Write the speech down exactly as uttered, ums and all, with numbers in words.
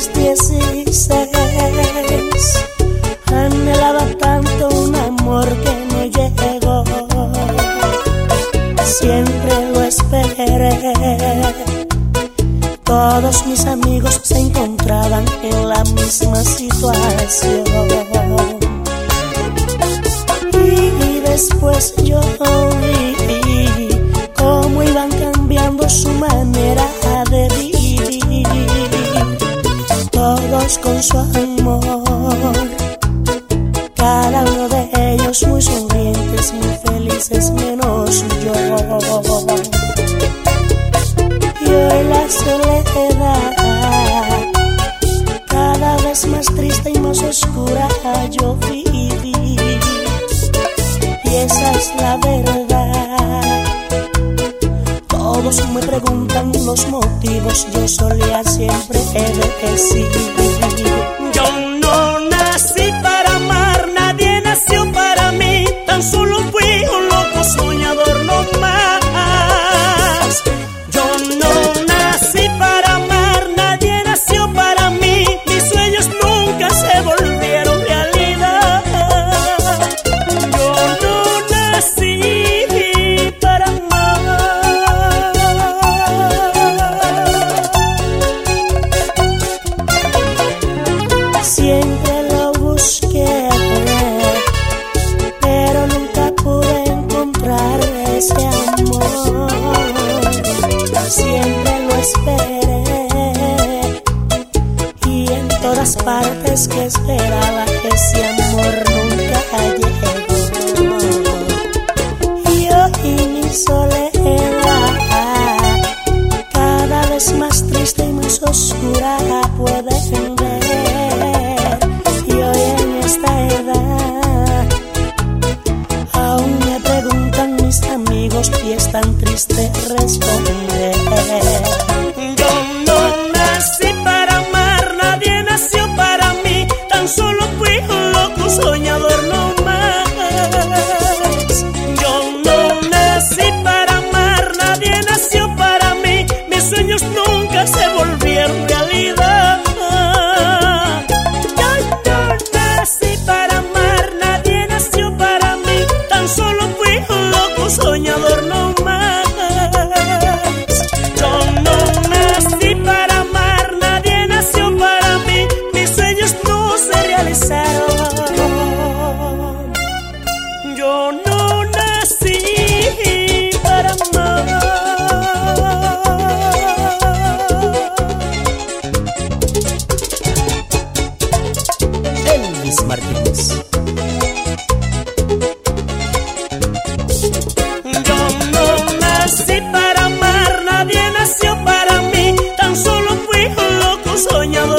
mis dieciséis anhelaba tanto un amor que no llegó. Siempre lo esperé. Todos mis amigos se encontraban en la misma situación. Y después yo vi cómo iban cambiando su manera de vivir, todos con su amor, cada uno de ellos muy sonrientes, muy felices, menos yo. Y hoy la soledad, cada vez más triste y más oscura, yo viví. Y esa es la verdad. Todos me preguntan los motivos, yo solía siempre decir: yo no nací para amar, nadie nació para mí, tan solo fui un loco soñador no más. Yo no nací para amar, nadie nació para mí, mis sueños nunca se volvieron realidad. Yo no nací para amar. Siempre lo busqué, pero nunca pude encontrar ese amor. Siempre lo esperé, y en todas partes que esperaba, ese amor nunca llegó. Y hoy mi soledad, cada vez más triste y más oscura, pueden ver. Y hoy en esta edad aún me preguntan mis amigos, y es tan triste responder: yo no nací para amar, nadie nació para mí, tan solo fui un loco soñador no más. Yo no nací para amar, nadie nació para mí, mis sueños nunca se volvieron realidad. Yo no nací para amar, nadie nació para mí, tan solo fui un loco soñador no más. Yo no nací para amar, nadie nació para mí, mis sueños no se realizaron. Yo no nací para amar. Elvis Martínez. Yo no nací para amar, nadie nació para mí, tan solo fui un loco soñador.